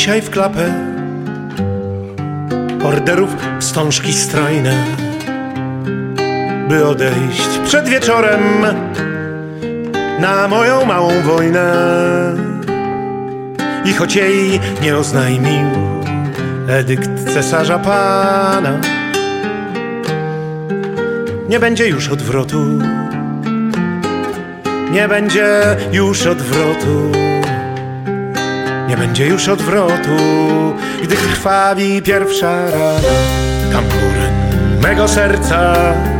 dzisiaj w klapę orderów wstążki strojne, by odejść przed wieczorem na moją małą wojnę. I choć jej nie oznajmił edykt cesarza pana, nie będzie już odwrotu, nie będzie już odwrotu, nie będzie już odwrotu, gdy krwawi pierwsza rana. Tamburyn mego serca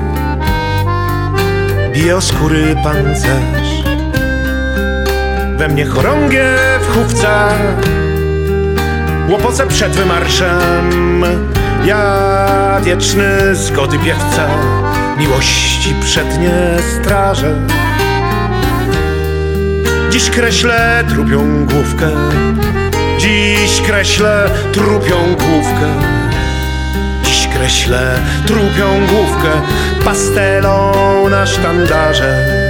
bije o skóry pancerz, we mnie chorągiew chówca łopocę przed wymarszem. Ja wieczny zgody piewca miłości przednie strażę. Dziś kreślę trupią główkę, dziś kreślę trupią główkę, dziś kreślę trupią główkę pastelą na sztandarze.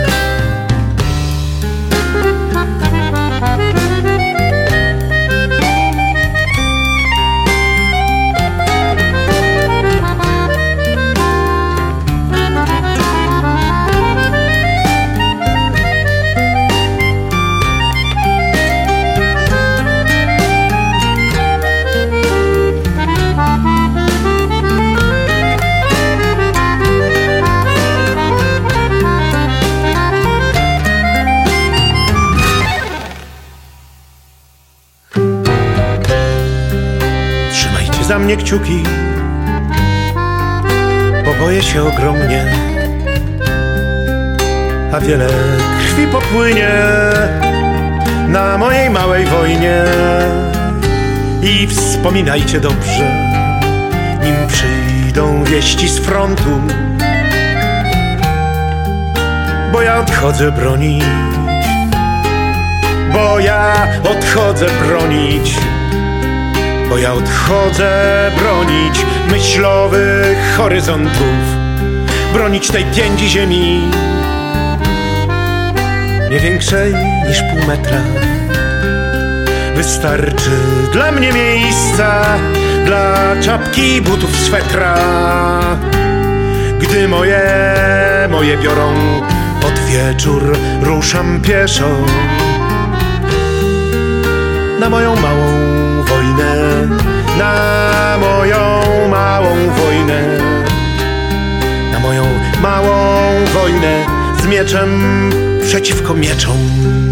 Za mnie kciuki, bo boję się ogromnie, a wiele krwi popłynie na mojej małej wojnie. I wspominajcie dobrze, nim przyjdą wieści z frontu, bo ja odchodzę bronić, bo ja odchodzę bronić, bo ja odchodzę bronić myślowych horyzontów, bronić tej pięści ziemi, nie większej niż pół metra. Wystarczy dla mnie miejsca, dla czapki, butów, swetra, gdy moje biorą pod wieczór, ruszam pieszo na moją małą wojnę, na moją małą wojnę, na moją małą wojnę z mieczem przeciwko mieczom.